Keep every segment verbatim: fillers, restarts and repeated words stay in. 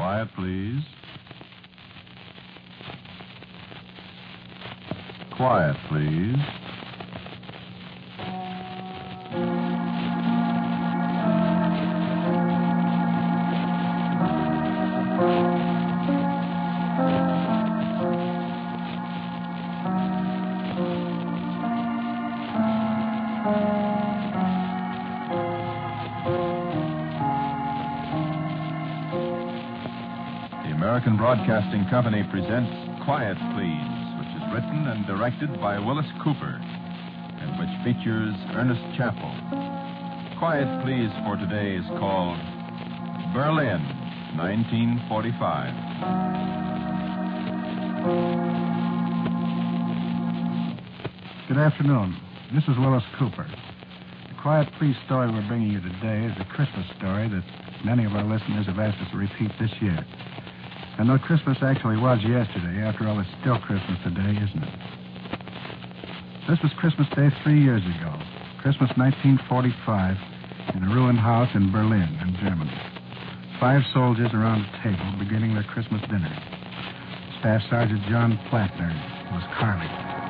Quiet, please. Quiet, please. American Broadcasting Company presents Quiet, Please, which is written and directed by Willis Cooper, and which features Ernest Chappell. Quiet, Please for today is called Berlin, nineteen forty-five. Good afternoon. This is Willis Cooper. The Quiet, Please story we're bringing you today is a Christmas story that many of our listeners have asked us to repeat this year. And though Christmas actually was yesterday, after all, it's still Christmas today, isn't it? This was Christmas Day three years ago, Christmas nineteen forty-five, in a ruined house in Berlin, in Germany. Five soldiers around a table beginning their Christmas dinner. Staff Sergeant John Plattner was Carly.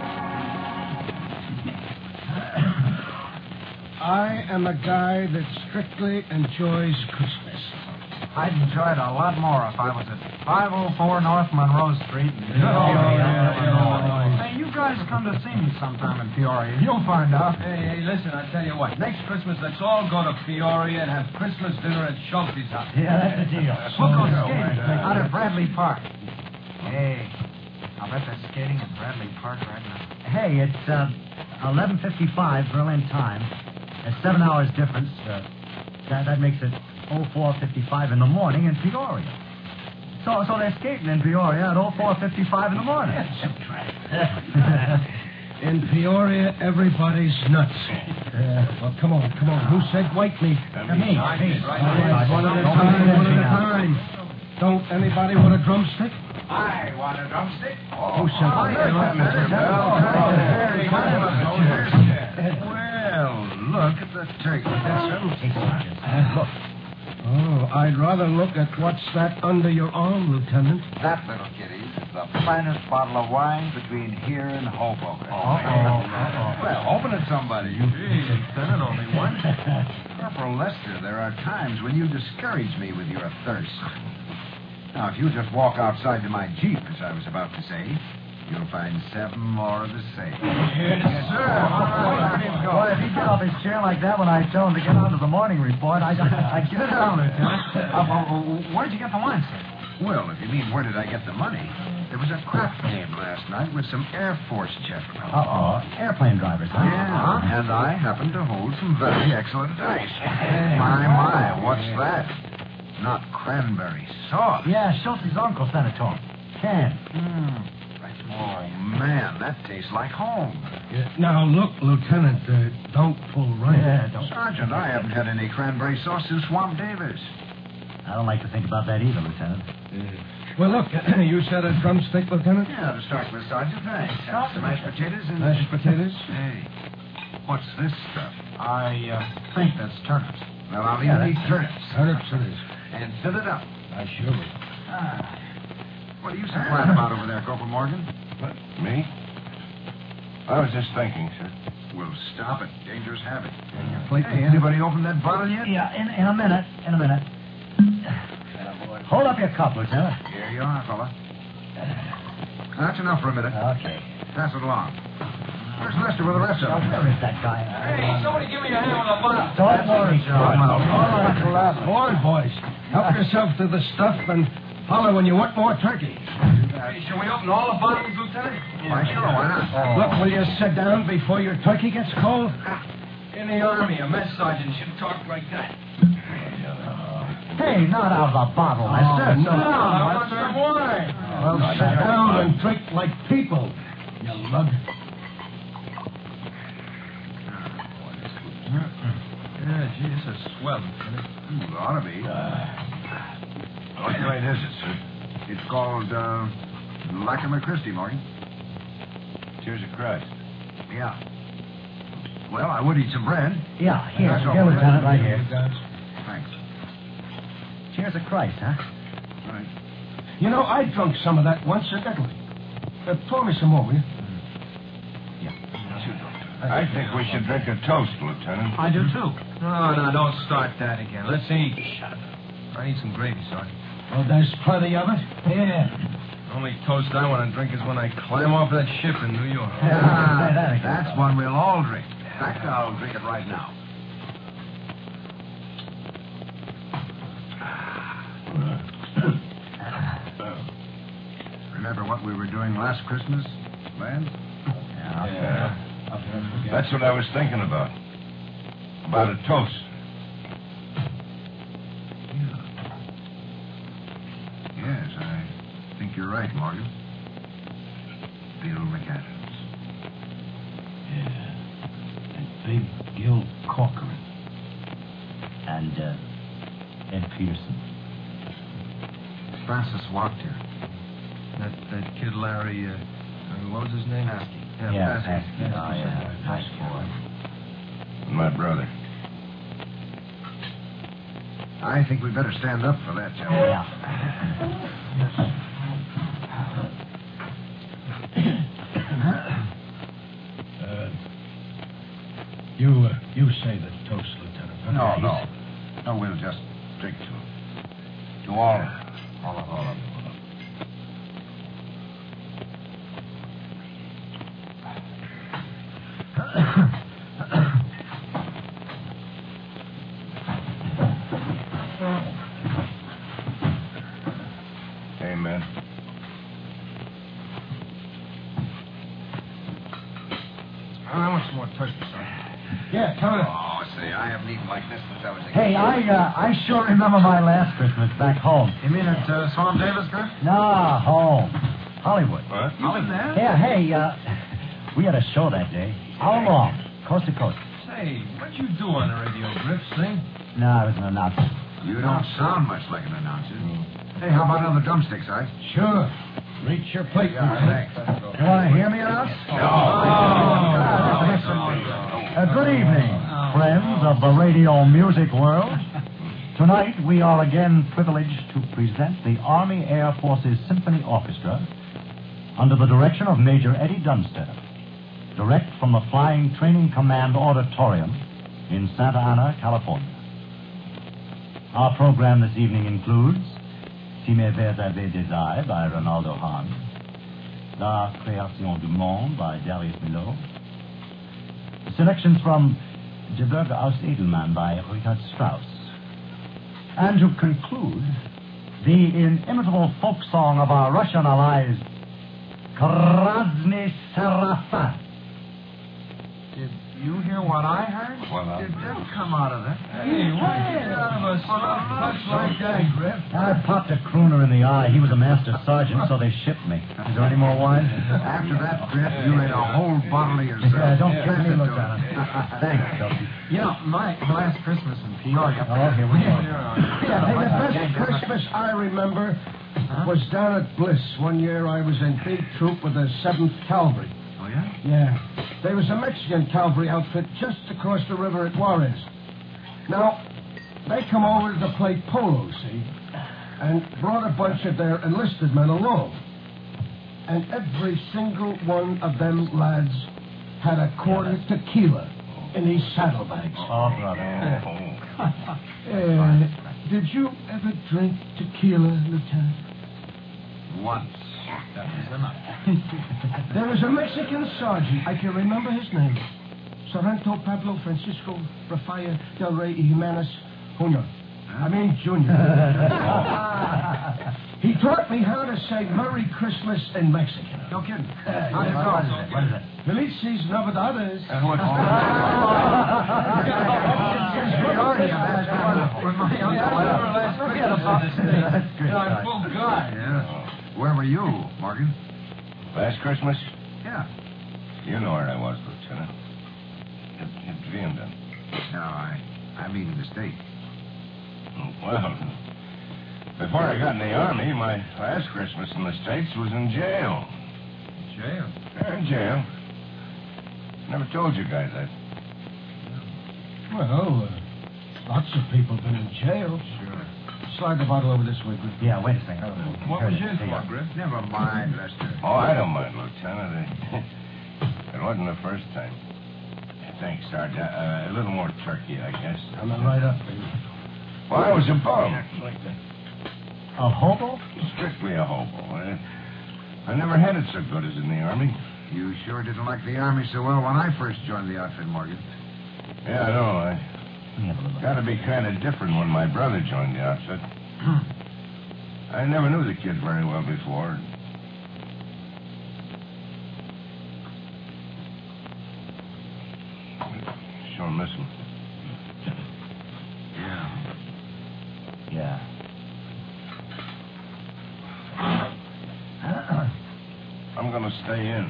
I am a guy that strictly enjoys Christmas. I'd enjoy it a lot more if I was at five oh four North Monroe Street. And... Oh, yeah, yeah, yeah. Hey, you guys come to see me sometime in Peoria. You'll find out. Hey, hey, listen, I tell you what. Next Christmas, let's all go to Peoria and have Christmas dinner at Schulte's house. Yeah, that's the deal. We'll go skating out at Bradley Park. Hey, I'll bet they're skating at Bradley Park right now. Hey, it's uh, eleven fifty-five Berlin time. There's seven hours difference. Uh, that, that makes it oh four fifty-five in the morning in Peoria. So so they're skating in Peoria at oh four fifty-five in the morning. In Peoria, everybody's nuts. Uh, well, come on, come on. Who said white meat? Uh, me, me. Right, one at a time, one at a time. Don't anybody want a drumstick? I want a drumstick. Who said Well, look at the turkey. Look. Oh, I'd rather look at what's that under your arm, Lieutenant. That, little kiddies, is the finest bottle of wine between here and Hoboken. Uh-oh. Well, open it, somebody. Gee, Lieutenant, only one. Corporal Lester, there are times when you discourage me with your thirst. Now, if you just walk outside to my Jeep, as I was about to say, you'll find seven more of the same. Yes, sir. Boy, if he get off his chair like that when I tell him to get on to the morning report, I'd, I'd get it down, Lieutenant. Uh, uh, where'd you get the wine, sir? Well, if you mean where did I get the money, there was a craft game last night with some Air Force gentlemen. Uh-oh. Airplane drivers, huh? Yeah, and I happen to hold some very excellent dice. My, my, what's that? Not cranberry sauce. Yeah, Schulte's uncle sent it to him. Can. Hmm. Oh, man, that tastes like home. Yeah, now, look, Lieutenant, uh, don't pull right. Yeah, don't. Sergeant, I haven't had any cranberry sauce since Swamp Davis. I don't like to think about that either, Lieutenant. Uh, well, look, you said a drumstick, Lieutenant? Yeah, to start with, Sergeant, thanks. Have some mashed potatoes and... Mashed potatoes? Hey, what's this stuff? I uh, think that's turnips. Well, I'll Yeah, eat that's- turnips. Turnips it is. And fill it up. I sure will. Ah. What are you so quiet about over there, Corporal Morgan? What, me? I was just thinking, sir. Well, stop it. Dangerous habit. Plate Hey, anybody opened that bottle yet? Yeah, in, in a minute. In a minute. Hold up your cup, Lieutenant. Here you are, fella. That's enough for a minute. Okay. Pass it along. Where's Lester with the rest of Oh, them? where is that guy? Hey, somebody give me a hand with a bottle. Don't worry, John. Boy, boys, help yourself to the stuff and holler when you want more turkey. Hey, shall we open all the bottles, Lieutenant? Why, sure, why not? Look, will you sit down before your turkey gets cold? In the Army, a mess sergeant should talk like that. Hey, not out of a bottle, Lester. no. I want some wine. Well, sit down and drink like people, you lug. Yeah, gee, this is swell, Lieutenant. Ooh, ought to be. What kind is it, sir? It's called, uh, Lackamer Christie, Morgan. Cheers of Christ. Yeah. Well, I would eat some bread. Yeah, here. That's all Here, right. Lieutenant, right here. Thanks. Cheers of Christ, huh? All right. You know, I drunk some of that once in Italy. Uh, pour me some more, will you? I think we should drink a toast, Lieutenant. I do, too. No, no, don't start that again. Let's eat. Shut up. I need some gravy, Sergeant. Well, there's plenty of it. Yeah. The only toast I want to drink is when I climb off that ship in New York. Ah, that's one we'll all drink. In fact, I'll drink it right now. Remember what we were doing last Christmas, Lance? Yeah. yeah. That's what I was thinking about. About a toast. Yes, I think you're right, Morgan. Bill McAdams. Yeah. And Big Gil Corcoran. And, uh, Ed Peterson. Francis walked here. That that kid Larry, uh, what was his name? Paskey. Yeah, yeah Paskey. Oh, yeah. Nice boy. My brother. I think we better stand up for that, gentlemen. Yeah. uh, you, uh, you say the toast, Lieutenant. No, no. No, we'll just drink to him. To all of them. All of all of them. Amen. I want some more toast, Sergeant. Yeah, come on. Oh, say, I haven't eaten like this since I was a kid. Hey, I, uh, I sure remember my last Christmas back home. You mean at uh, Swamp Davis, Griff? Nah, home. Hollywood. What? You in there? Yeah, hey, uh, we had a show that day. Hour long, coast to coast. Say, what'd you do on the radio, Griff? Sing? No, I was an announcer. You don't sound much like an announcer. Hey, how about another drumstick, Si? Sure. Reach your plate, Yeah, Lieutenant. thanks. You want to hear me announce? Uh, good evening, friends of the radio music world. Tonight, we are again privileged to present the Army Air Forces Symphony Orchestra under the direction of Major Eddie Dunstetter, direct from the Flying Training Command Auditorium in Santa Ana, California. Our program this evening includes Si mes vers avaient des ailes by Ronaldo Hahn, La Création du Monde by Darius Milhaud, selections from Gebirge aus Edelmann by Richard Strauss, and to conclude, the inimitable folk song of our Russian allies, Krasny Seraphin. Did you hear what I heard? Well, uh, Did that come out of that? Hey, why did you out of a soft punch like that, Griff? I popped a crooner in the eye. He was a master sergeant, so they shipped me. Is there any more wine? After that, Griff, you ate a whole bottle of yourself. Yeah, don't Pass give me, it to Lieutenant. him. Thanks, Dopey. You know, my last Christmas in Peoria. Oh, here we go. Yeah, hey, the best Christmas I remember was down at Bliss. One year I was in big troop with the seventh Cavalry. Oh, yeah? Yeah. There was a Mexican cavalry outfit just across the river at Juarez. Now, they come over to play polo, see, and brought a bunch of their enlisted men along. And every single one of them lads had a quart of tequila in his saddlebags. Oh, brother. Uh, did you ever drink tequila, Lieutenant? Once. There was a Mexican sergeant. I can remember his name. Sorrento Pablo Francisco Rafael Del Rey Jimenez Junior I mean, Junior. He taught me how to say Merry Christmas in Mexican. No kidding. Uh, How'd it yeah. go? What is it? Felices Navidades. And what's Yeah. Where were you, Morgan? Last Christmas? Yeah. You know where I was, Lieutenant. At, at Vianden. No, I, I mean in the States. Well, before I got in the Army, my last Christmas in the States was in jail. Jail? Yeah, in jail. Never told you guys that. Well, uh, lots of people been in jail. Sure. slide the bottle over this way, Griff. Yeah, wait a second. What was yours for, Griff? Never mind, Lester. Oh, I don't mind, Lieutenant. It, it wasn't the first time. Thanks, Sergeant. Uh, a little more turkey, I guess. Coming right up. Well, I was a bum. A hobo? Strictly a hobo. I, I never had it so good as in the Army. You sure didn't like the Army so well when I first joined the outfit, Morgan. Yeah, I know. I got to be kind of different when my brother joined the outfit. I never knew the kid very well before. Sure miss him. Yeah. Yeah. I'm going to stay in.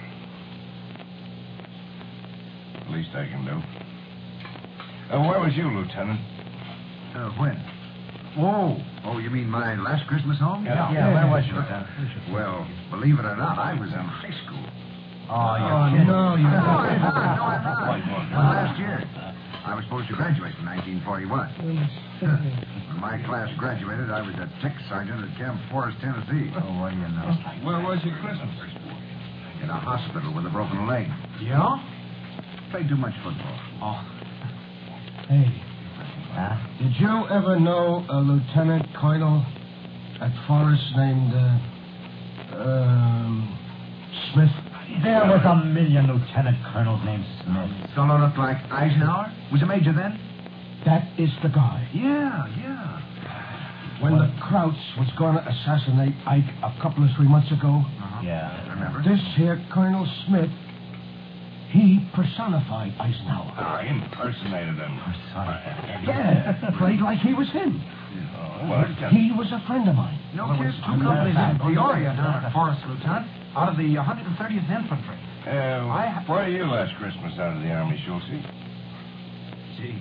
At least I can do. Uh, where was you, Lieutenant? Uh, when? Oh, oh, you mean my last Christmas home? Yeah, yeah, where was you, Lieutenant? Well, believe it or not, I was in high school. Oh, you're Oh, kidding. no, you No, I'm not. No, I'm not. Wait, what? Well, last year. I was supposed to graduate in nineteen forty-one. When my class graduated, I was a tech sergeant at Camp Forest, Tennessee. Oh, what do you know? Where was your Christmas? In a hospital with a broken leg. Yeah? Played too much football. Oh. Hey, Huh? did you ever know a lieutenant colonel at Forest named, uh, um, Smith? There was a million lieutenant colonels named Smith. Fellow looked like Eisenhower? Was a major then? That is the guy. Yeah, yeah. When the Krauts was going to assassinate Ike a couple of three months ago, Yeah. Remember? this here Colonel Smith, he personified Eisenhower. Ah, impersonated him. Yeah, played like he was him. Oh, well, Lieutenant. He was a friend of mine. No kids, two companies in Peoria down at Forest, Lieutenant, out of the one hundred thirtieth Infantry. Uh, I- where were you last Christmas out of the Army, Schultze? Gee.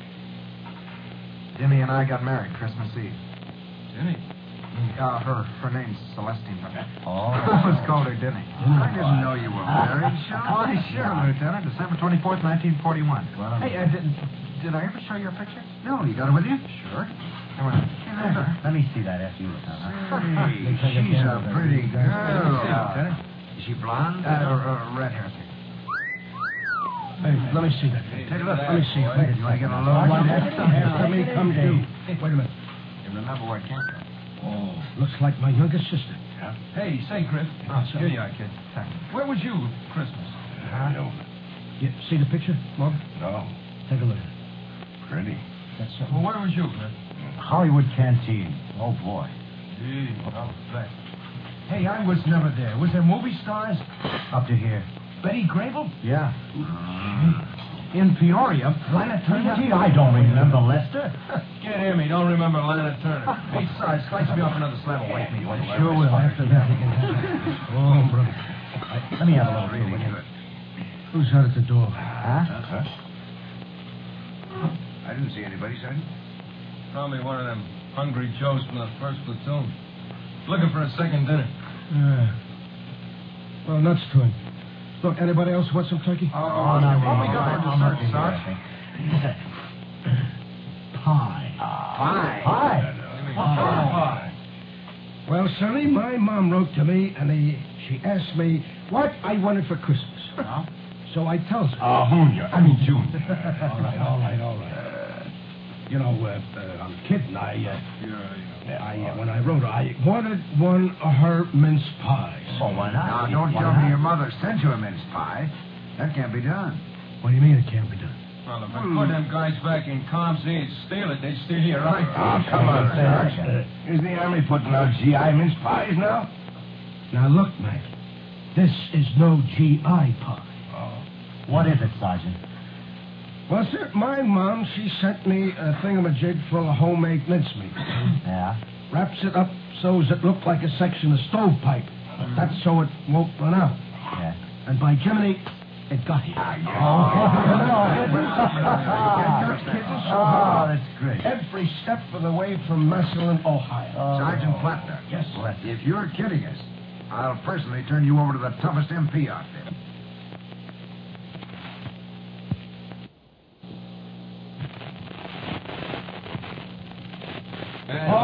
Jimmy and I got married Christmas Eve. Jimmy. Uh, her her name's Celestine. Oh. I was called her Denny. I didn't know you were married, Sean. Why, sure, Lieutenant. December twenty-fourth, nineteen forty-one. Well, Hey, uh, did, did I ever show you a picture? No, you got it with you? Sure. Come on. Let me see that after you, Lieutenant. huh? Hey, she's a pretty girl. Lieutenant. Is she blonde? Uh, uh, red hair. Hey, let me see that. Take a look. Let me see. Wait, You want to get a load? Let me come to. Wait a minute. You remember where I came from? Oh, looks like my younger sister. Hey, say, Griff. Oh, Here you are, kid. Where was you Christmas? I don't You see the picture, Mom? know. Take a look at it. Pretty. That's Well, something. where was you, Griff? Hollywood Canteen. Oh, boy. Gee, I'll bet. Hey, I was never there. Was there movie stars? Up to here. Betty Grable? Yeah. In Peoria? Lana Turner? Gee, I don't remember Lester. Can't hear me. Don't remember Lana Turner. Hey, Sarge, slice me off another slab and wake me. will you? Sure will. After that, we can have it. Oh, brother. Let me have a little read. will you? Who's out at the door? Huh? Huh? I didn't see anybody, Sergeant. Probably one of them hungry Joes from the first platoon. Looking for a second dinner. Yeah. Well, nuts to him. Look, anybody else want some turkey? Oh, Oh, no, what we no, got for I'm not dessert, here, I Sarge? think. Pie. Pie. Pie. Pie. Well, Sonny, my mom wrote to me, and he, she asked me what I wanted for Christmas. So I tells her. Uh, Junior. I mean, June. all right, all right, all right. Uh, you know, uh, uh, I'm kidding. I, uh, I, uh, when I wrote her, I wanted one of her mince pies. Oh, why not? Now, don't Why tell not? me your mother sent you a mince pie. That can't be done. What do you mean it can't be done? Well, if I put them guys back in comms, they'd steal it. They'd steal your Oh, right. come on, Sarge. Sarge. Is the Army putting out G I mince pies now? Now, look, Mac. This is no G I pie. Oh. What is it, Sergeant? Well, sir, my mom, she sent me a thingamajig full of homemade mincemeat. Yeah? Wraps it up so it look like a section of stovepipe. That's so it won't run out. Yeah. And by Jiminy, it got here. Oh, that's great. Every step of the way from Massillon, Ohio. Sergeant Plattner. Yes, sir. If you're kidding us, I'll personally turn you over to the toughest M P out there. Hey,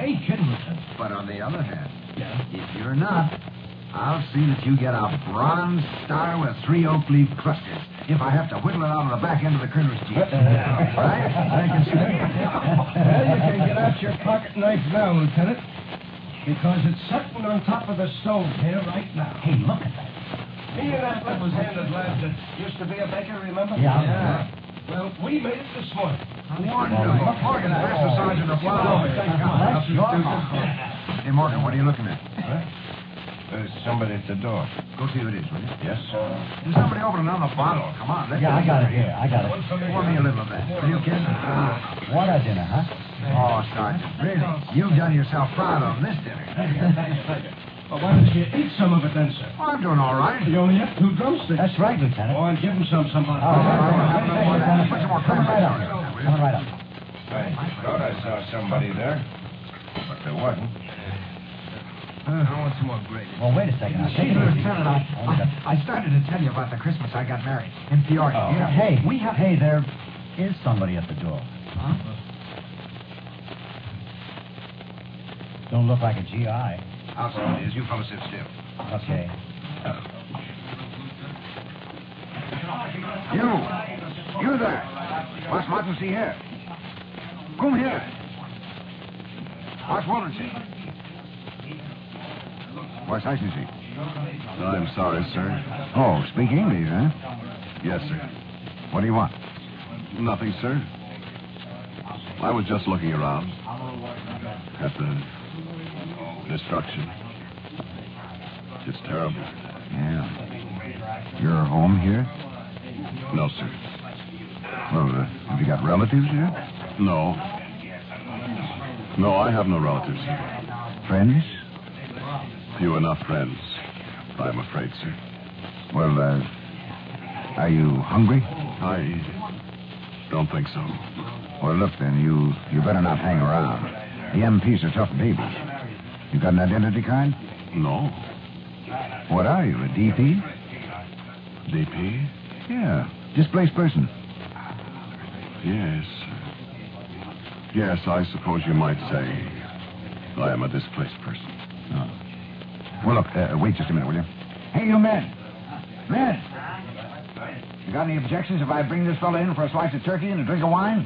ain't kidding, Lieutenant. But on the other hand, Yeah. if you're not, I'll see that you get a bronze star with three oak leaf clusters if I have to whittle it out of the back end of the colonel's jeep. Right? I can see that. Well, you can get out your pocket knife now, Lieutenant, because it's sitting on top of the stove here right now. Hey, look at that. Me and that level-handed lad that used to be a baker, remember? Yeah. Yeah. Well, we made it this morning. Wonderful. Morgan, pass the sergeant a flower. That's your fault. Hey, Morgan, what are you looking at? There's somebody at the door. Go see who it is, will you? Yes, sir. There's somebody opening another bottle. Come on, let's Yeah, I got it here. I got it. Pour me a little of that. Will you, kid? What a dinner, huh? Oh, Sergeant, really? You've done yourself proud on this dinner. Well, why don't you eat some of it then, sir? Oh, I'm doing all right. You only have two drumsticks. That's right, Lieutenant. Oh, and give him some somehow. Oh, Lieutenant. Put some more Coming right up. crackers on it, will you? Coming right up. I thought I saw somebody there, but there wasn't. I want some more gravy. Well, wait a second. Now, Hey, take it easy. Lieutenant, I, I, I started to tell you about the Christmas I got married in Peoria. Oh, Yeah. hey, we have. Hey, there is somebody at the door. Huh? Don't look like a G I. I'll see what it is. You fellas sit still. Okay. You. You there. Was warten Sie here? Come here. Was wollen Sie? Was heißen Sie? I'm sorry, sir. Oh, speak English, huh? Yes, sir. What do you want? Nothing, sir. I was just looking around at the destruction. It's terrible. Yeah. You're home here? No, sir. Well, uh, have you got relatives here? No. No, I have no relatives here. Friends? Few enough friends, I'm afraid, sir. Well, uh, are you hungry? I don't think so. Well, look, then, you you better not hang around. The M Ps are tough babies. You got an identity card? No. What are you, a D P? D P? Yeah, displaced person. Yes. Yes, I suppose you might say I am a displaced person. Oh. Well, look, uh, wait just a minute, will you? Hey, you men. Men. You got any objections if I bring this fella in for a slice of turkey and a drink of wine?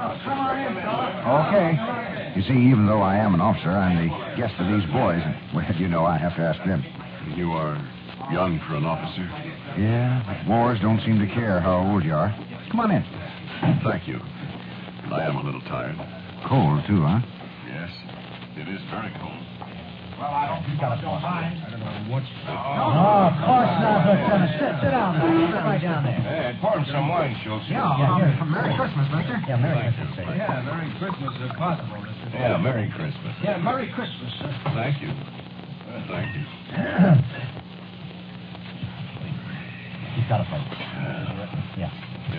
Okay. You see, even though I am an officer, I'm the guest of these boys. And, well, you know, I have to ask them. You are young for an officer. Yeah, but wars don't seem to care how old you are. Come on in. Thank you. I am a little tired. Cold, too, huh? Yes, it is very cold. Well, I hope you got don't mind. I don't know what's... Oh, of course not, Lieutenant. Sit, sit down there. Sit right down there. Hey, pour him some wine, Schultz. Yeah, Yeah, um, here. Merry Christmas, mister. Yeah, Merry Christmas, sir. Yeah, Merry Christmas if possible, Mister Yeah, Merry Christmas. Yeah, Merry Christmas, sir. Thank you. Uh, thank you. He's got a plate. Yeah.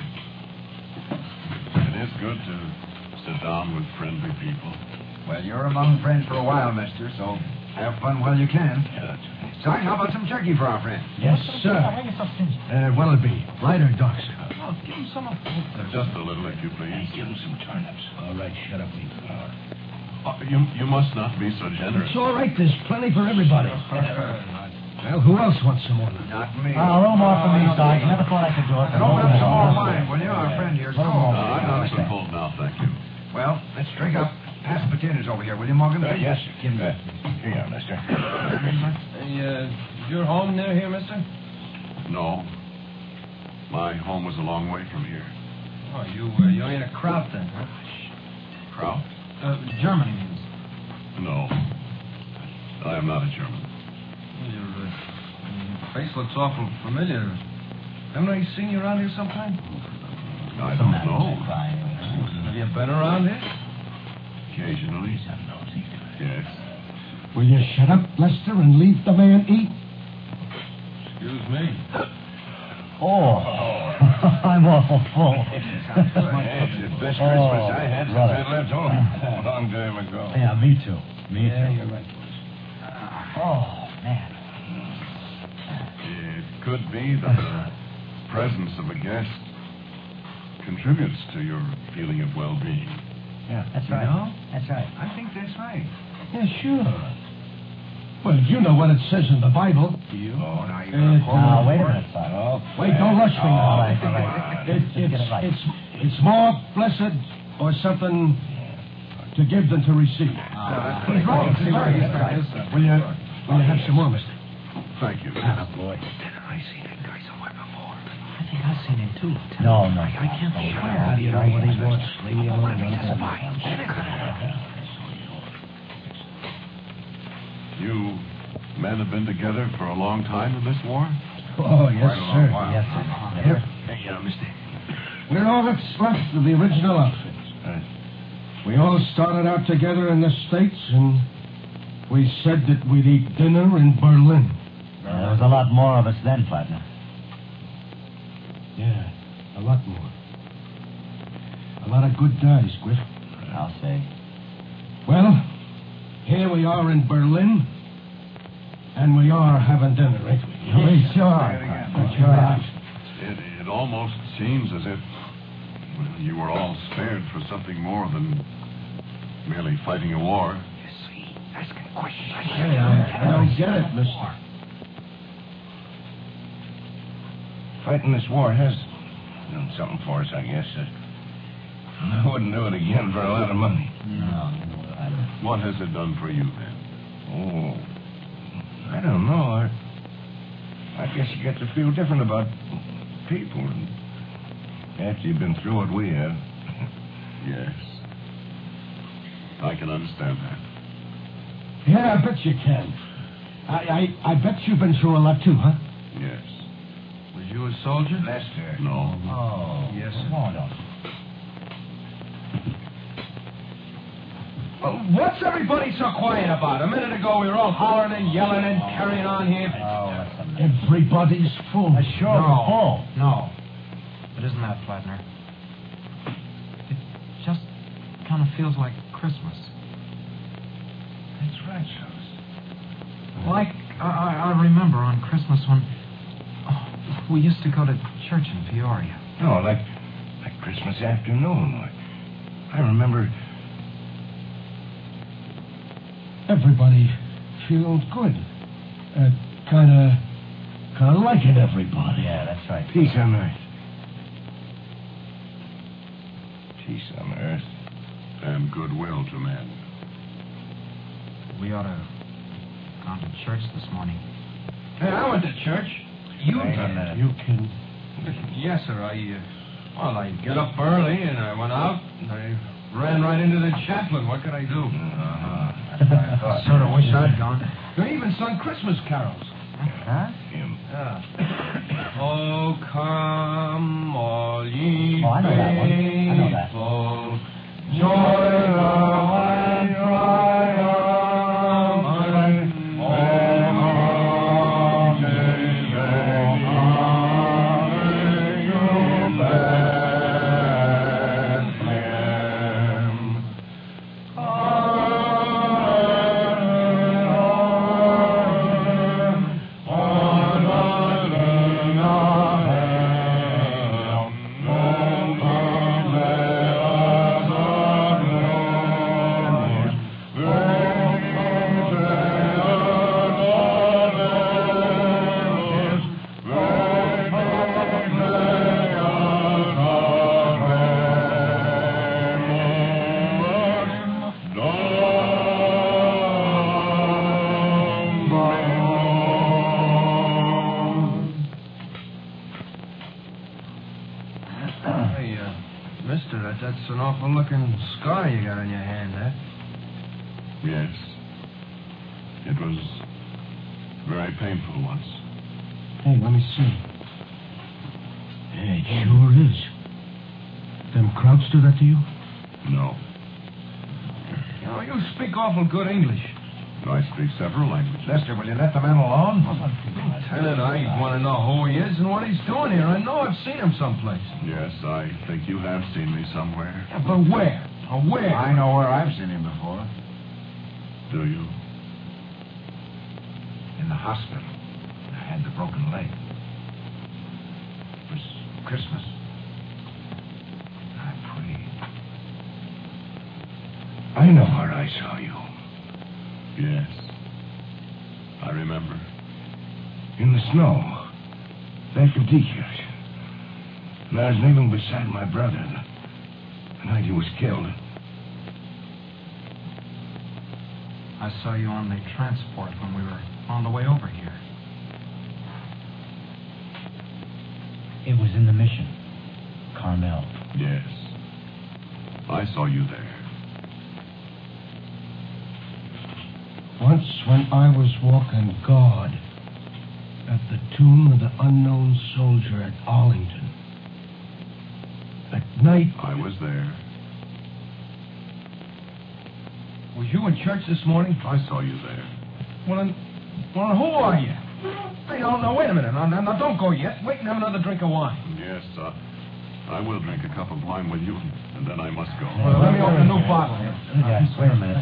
It is good to sit down with friendly people. Well, you're among friends for a while, mister, so have fun while you can. Sarge, how about some turkey for our friend? Yes, sir. Uh, what'll it be? Light or dark, sir? Oh, give him some of both. Just a little, if you please. Give him some turnips. All right, shut up, Lee. Oh, you, you must not be so generous. It's all right. There's plenty for everybody. Well, who else wants some more? Not me. Uh, a little more for me, Sarge. Never thought I could do it. And open up some more wine, will you? Our friend here's Little cold. more. Uh, I'm not so full now, thank you. Well, let's drink up. Pass the potatoes over here, will you, Morgan? Uh, yes, sir. Give me Uh, here you are, mister. Hey, uh, is your home near here, mister? No. My home was a long way from here. Oh, you, uh, you ain't a Kraut then, huh? Kraut? Uh, German means. No. I am not a German. Well, your, uh, your face looks awful familiar. Haven't I seen you around here sometime? I don't know. Have you been around here? Occasionally. Yes. Will you shut up, Lester, and leave the man eat? Excuse me. Oh, I'm awful full. It's the best Christmas I had since I left home. A long time ago. Yeah, me too. Me Yeah, too. you're right, boys. Oh, man. It could be that the presence of a guest contributes to your feeling of well-being. Yeah, that's You right. know? That's right. I think that's right. Yeah, sure. Well, you know what it says in the Bible. Do you? Oh, now you Uh, Now, wait a minute, son. Oh, Wait, don't rush me now. All right, all right. It, it's, Get it right. it's, it's more blessed or something to give than to receive. He's right. He's right. He's right. Will you, will you have some more, mister? Thank you. boy. I seen that guy somewhere before. I think I've seen him too. No, no. I can't no, swear. How do you know what he wants? Leave me alone. You men have been together for a long time in this war? Oh, yes, Quite a long sir. while. Yes, sir. Yep. Hey, you know, mister. We're all that's left of the original outfit. Right. We all started out together in the States, and we said that we'd eat dinner in Berlin. Yeah, there was a lot more of us then, partner. Yeah, a lot more. A lot of good guys, Griff. I'll say. Well, here we are in Berlin, and we are having dinner, ain't we? We sure That's right. It, it almost seems as if well, you were all spared for something more than merely fighting a war. You see, asking questions. Hey, I, I don't get it, mister. Fighting this war has done something for us, I guess. Uh, I wouldn't do it again for a lot of money. No, What has it done for you, then? Oh, I don't know. I, I guess you get to feel different about people after you've been through what we have. Yes. I can understand that. Yeah, I bet you can. I, I, I bet you've been through a lot, too, huh? Yes. Was you a soldier? Lester. No. Oh, Yes, sir. come on, don't. Well, what's everybody so quiet about? A minute ago, we were all hollering and yelling and carrying on here. Oh, that's a... Everybody's full. Uh, sure, No. full. No. It isn't that, Flatner. It just kind of feels like Christmas. That's right, fellas. Like, I, I I remember on Christmas when oh, we used to go to church in Peoria. No, like like Christmas afternoon. I, I remember. Everybody feels good. Uh, kind of, kind of liking everybody. Yeah, that's right. Peace on earth. Peace on earth. And goodwill to men. We ought to gone to church this morning. Hey, I went to church. You Hang did. on a minute. You can. Yes, sir. I, uh, well, I get up early and I went out and I ran right into the chaplain. What could I do? Uh-huh. Sort of wish I'd gone. They even sung Christmas carols. Huh? Him. Yeah. Oh, come, all ye Oh, I know that one. I know that. faithful, join our and triumph. That's an awful looking scar you got on your hand, eh? Yes. It was very painful once. Hey, let me see. Yeah, it sure is. Them Krauts do that to you? No. You know, you speak awful good English. I speak several languages. Lester, will you let the man alone? Lieutenant, I want to know who he is and what he's doing here. I know I've seen him someplace. Yes, I think you have seen me somewhere. Yeah, but where? Or where? I know where I've seen him before. Do you? In the hospital. I had the broken leg. It was Christmas. I prayed. I know where I saw you. Yes. I remember. In the snow. Back of Deekirch. And I was kneeling beside my brother the, the night he was killed. I saw you on the transport when we were on the way over here. It was in the mission. Carmel. Yes. I saw you there. Once when I was walking God at the tomb of the unknown soldier at Arlington. At night... I was there. Was you in church this morning? I saw you there. Well, then, well, who are you? Hey, no, no, wait a minute. Now, now, now, don't go yet. Wait and have another drink of wine. Yes, uh, I will drink a cup of wine with you, and then I must go. Well, let me open a new bottle here. Yes, wait a minute.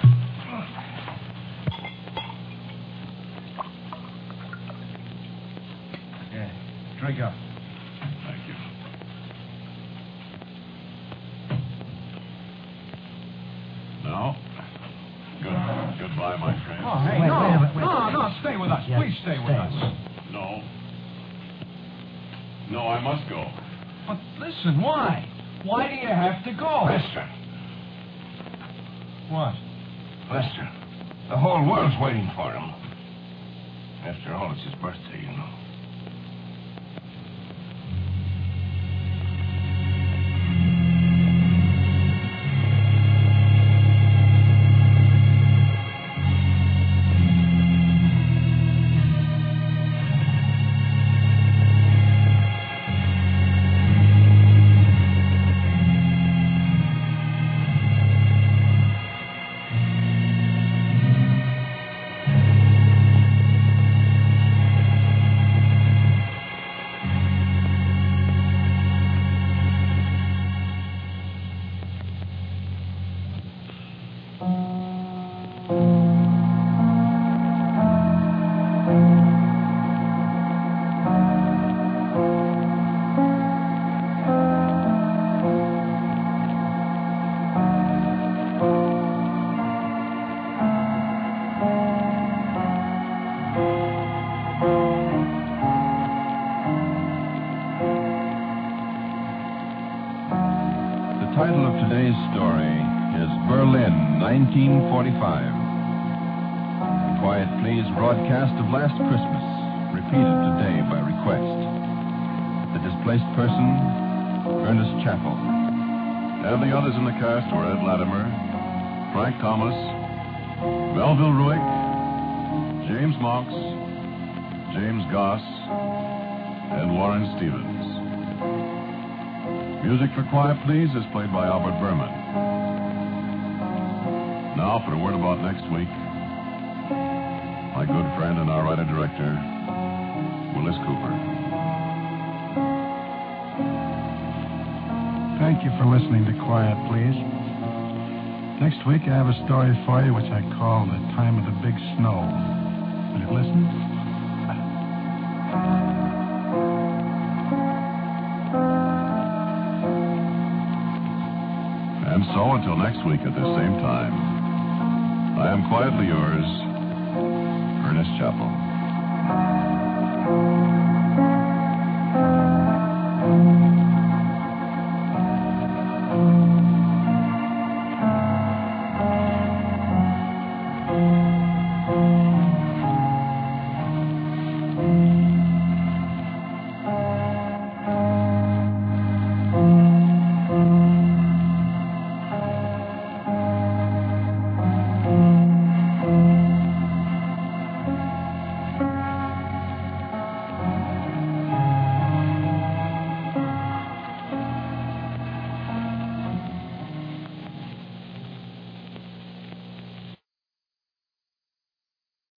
Yeah, drink up. Thank you. Now, good, goodbye, my friend. Oh, hey, Wait, no, wait a minute, wait. no, no, stay with us. Yes, Please stay with stay. us. No. No, I must go. But listen, why? Why do you have to go? Lester. What? Lester. The whole world's waiting for him. After all, it's his birthday, you know. The title of today's story is Berlin, nineteen forty-five. The Quiet Please broadcast of last Christmas, repeated today by request. The displaced person, Ernest Chappell. And the others in the cast were Ed Latimer, Frank Thomas, Melville Ruick, James Monks, James Goss, and Warren Stevens. Music for Quiet Please is played by Albert Berman. Now for a word about next week. My good friend and our writer-director, Willis Cooper. Thank you for listening to Quiet Please. Next week I have a story for you which I call The Time of the Big Snow. Will you listen? And so, until next week at the same time, I am quietly yours, Ernest Chappell.